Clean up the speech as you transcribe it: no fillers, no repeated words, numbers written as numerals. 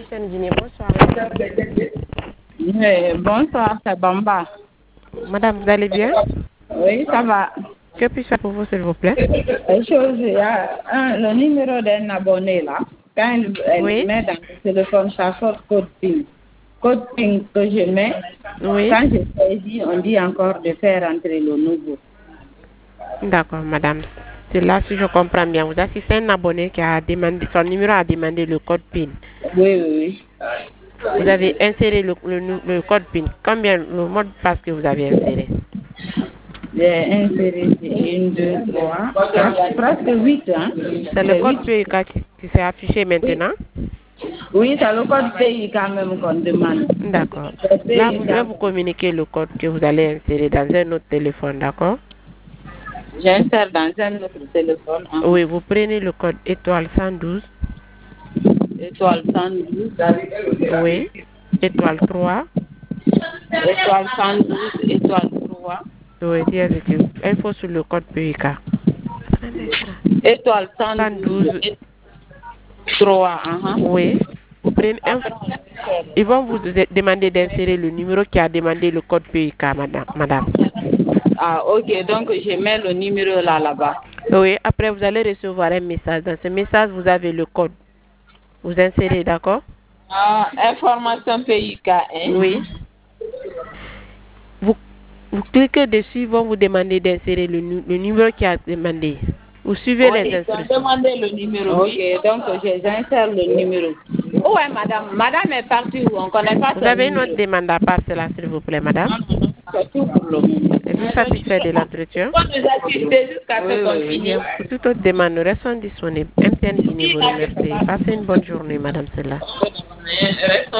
MTN Guinée, bonsoir. Bonsoir, c'est Bamba. Madame, vous allez bien? Oui, ça va. Que puis-je faire pour vous, s'il vous plaît? Il y a le numéro d'un abonné là. Quand elle Oui. met dans le téléphone, ça sort code PIN. Code PIN que je mets, Oui. quand je saisis, on dit encore de faire entrer le nouveau. D'accord, madame. C'est là, si je comprends bien, vous assistez à un abonné qui a demandé, son numéro a demandé le code PIN. Oui. Vous avez inséré le code PIN. Combien, le mot de passe que vous avez inséré? J'ai inséré 1, 2, 3, 4, presque 8. Hein? C'est le code PIN qui s'est affiché maintenant? Oui, c'est le code pays quand même qu'on demande. D'accord. Là, je vais vous communiquer le code que vous allez insérer dans un autre téléphone, d'accord? J'insère dans un autre téléphone. Hein. Oui, vous prenez le code étoile 112. Étoile 112. Oui. Étoile 3. Étoile 112, étoile 3. Oui, info sur le code PIK. Étoile 112. 3. Oui. Vous prenez Ils vont vous demander d'insérer le numéro qui a demandé le code PIK, madame. Ah, ok. Donc, je mets le numéro là-bas. Oui. Après, vous allez recevoir un message. Dans ce message, vous avez le code. Vous insérez, d'accord? Ah, information PIK. Hein? Oui. Vous cliquez dessus, ils vont vous demander d'insérer le numéro qui a demandé. Vous suivez les instructions. Demandez le numéro. Ok, donc j'insère le numéro. Où est madame? Madame est partie où? On ne connaît pas. Vous avez une autre demande à part cela, s'il vous plaît, madame? C'est tout pour le moment. Êtes-vous satisfait de l'entretien? On nous assister jusqu'à ce qu'on finisse. Pour toute autre demande, nous restons disponibles. MTN Guinée vous remercie. Passez une bonne journée, madame Sella.